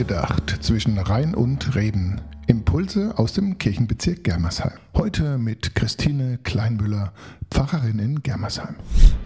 Angedacht zwischen Rhein und Reben. Impulse aus dem Kirchenbezirk Germersheim. Heute mit Christine Kleinmüller, Pfarrerin in Germersheim.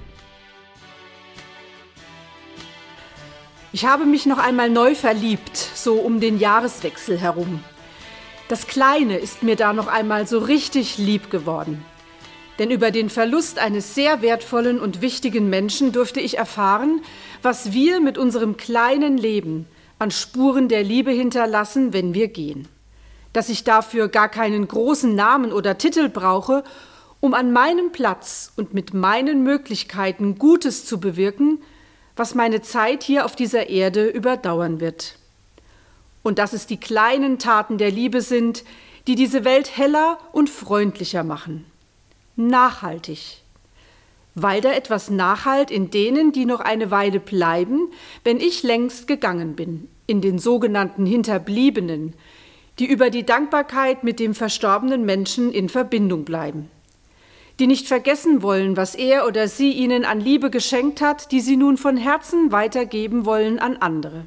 Ich habe mich noch einmal neu verliebt, so um den Jahreswechsel herum. Das Kleine ist mir da noch einmal so richtig lieb geworden. Denn über den Verlust eines sehr wertvollen und wichtigen Menschen durfte ich erfahren, was wir mit unserem kleinen Leben an Spuren der Liebe hinterlassen, wenn wir gehen. Dass ich dafür gar keinen großen Namen oder Titel brauche, um an meinem Platz und mit meinen Möglichkeiten Gutes zu bewirken, was meine Zeit hier auf dieser Erde überdauern wird. Und dass es die kleinen Taten der Liebe sind, die diese Welt heller und freundlicher machen. Nachhaltig. Weil da etwas nachhalt in denen, die noch eine Weile bleiben, wenn ich längst gegangen bin, in den sogenannten Hinterbliebenen, die über die Dankbarkeit mit dem verstorbenen Menschen in Verbindung bleiben, die nicht vergessen wollen, was er oder sie ihnen an Liebe geschenkt hat, die sie nun von Herzen weitergeben wollen an andere.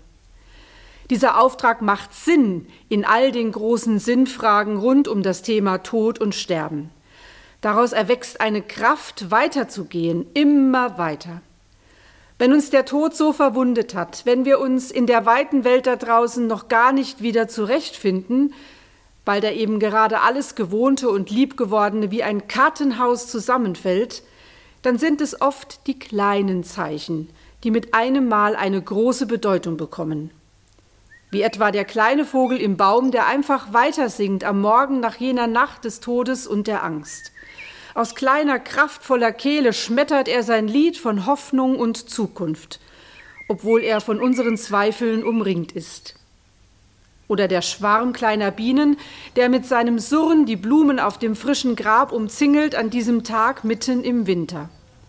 Dieser Auftrag macht Sinn in all den großen Sinnfragen rund um das Thema Tod und Sterben. Daraus erwächst eine Kraft, weiterzugehen, immer weiter. Wenn uns der Tod so verwundet hat, wenn wir uns in der weiten Welt da draußen noch gar nicht wieder zurechtfinden, weil da eben gerade alles Gewohnte und Liebgewordene wie ein Kartenhaus zusammenfällt, dann sind es oft die kleinen Zeichen, die mit einem Mal eine große Bedeutung bekommen. Wie etwa der kleine Vogel im Baum, der einfach weiter singt am Morgen nach jener Nacht des Todes und der Angst. Aus kleiner, kraftvoller Kehle schmettert er sein Lied von Hoffnung und Zukunft, obwohl er von unseren Zweifeln umringt ist. Oder der Schwarm kleiner Bienen, der mit seinem Surren die Blumen auf dem frischen Grab umzingelt an diesem Tag mitten im Winter.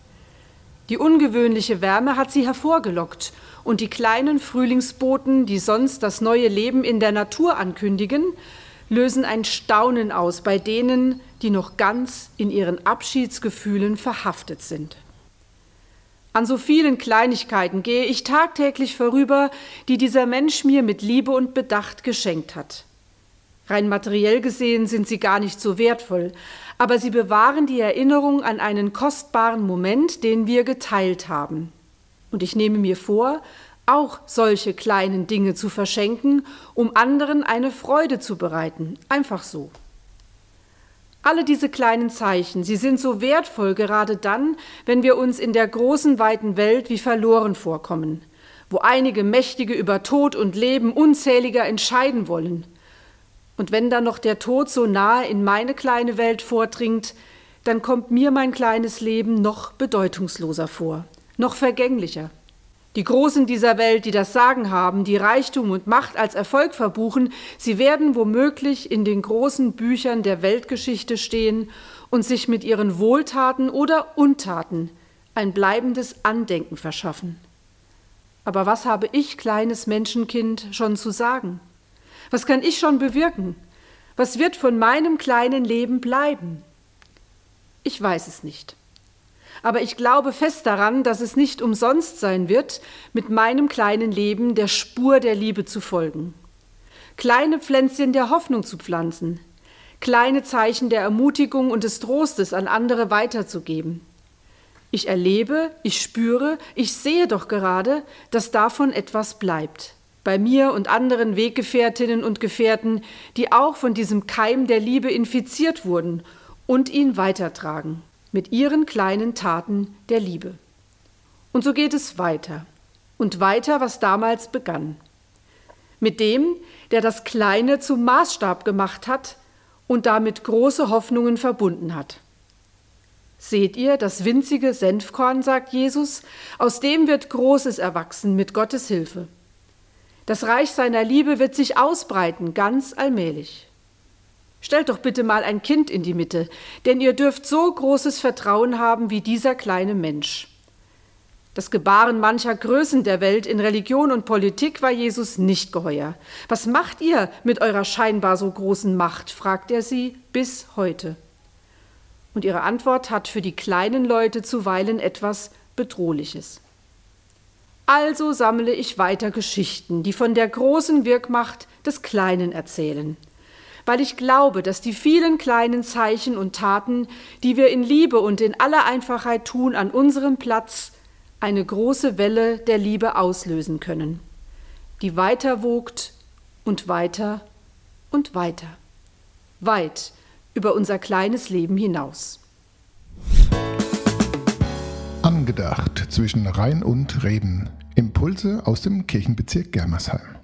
Die ungewöhnliche Wärme hat sie hervorgelockt und die kleinen Frühlingsboten, die sonst das neue Leben in der Natur ankündigen, lösen ein Staunen aus bei denen, die noch ganz in ihren Abschiedsgefühlen verhaftet sind. An so vielen Kleinigkeiten gehe ich tagtäglich vorüber, die dieser Mensch mir mit Liebe und Bedacht geschenkt hat. Rein materiell gesehen sind sie gar nicht so wertvoll, aber sie bewahren die Erinnerung an einen kostbaren Moment, den wir geteilt haben. Und ich nehme mir vor, auch solche kleinen Dinge zu verschenken, um anderen eine Freude zu bereiten, einfach so. Alle diese kleinen Zeichen, sie sind so wertvoll gerade dann, wenn wir uns in der großen, weiten Welt wie verloren vorkommen, wo einige Mächtige über Tod und Leben unzähliger entscheiden wollen. Und wenn dann noch der Tod so nahe in meine kleine Welt vordringt, dann kommt mir mein kleines Leben noch bedeutungsloser vor, noch vergänglicher. Die Großen dieser Welt, die das Sagen haben, die Reichtum und Macht als Erfolg verbuchen, sie werden womöglich in den großen Büchern der Weltgeschichte stehen und sich mit ihren Wohltaten oder Untaten ein bleibendes Andenken verschaffen. Aber was habe ich, kleines Menschenkind, schon zu sagen? Was kann ich schon bewirken? Was wird von meinem kleinen Leben bleiben? Ich weiß es nicht. Aber ich glaube fest daran, dass es nicht umsonst sein wird, mit meinem kleinen Leben der Spur der Liebe zu folgen. Kleine Pflänzchen der Hoffnung zu pflanzen, kleine Zeichen der Ermutigung und des Trostes an andere weiterzugeben. Ich erlebe, ich spüre, ich sehe doch gerade, dass davon etwas bleibt. Bei mir und anderen Weggefährtinnen und Gefährten, die auch von diesem Keim der Liebe infiziert wurden und ihn weitertragen. Mit ihren kleinen Taten der Liebe. Und so geht es weiter und weiter, was damals begann. Mit dem, der das Kleine zum Maßstab gemacht hat und damit große Hoffnungen verbunden hat. Seht ihr das winzige Senfkorn, sagt Jesus, aus dem wird Großes erwachsen mit Gottes Hilfe. Das Reich seiner Liebe wird sich ausbreiten, ganz allmählich. Stellt doch bitte mal ein Kind in die Mitte, denn ihr dürft so großes Vertrauen haben wie dieser kleine Mensch. Das Gebaren mancher Größen der Welt in Religion und Politik war Jesus nicht geheuer. Was macht ihr mit eurer scheinbar so großen Macht, fragt er sie bis heute. Und ihre Antwort hat für die kleinen Leute zuweilen etwas Bedrohliches. Also sammle ich weiter Geschichten, die von der großen Wirkmacht des Kleinen erzählen. Weil ich glaube, dass die vielen kleinen Zeichen und Taten, die wir in Liebe und in aller Einfachheit tun, an unserem Platz eine große Welle der Liebe auslösen können, die weiter wogt und weiter und weiter, weit über unser kleines Leben hinaus. Angedacht zwischen Rhein und Reben. Impulse aus dem Kirchenbezirk Germersheim.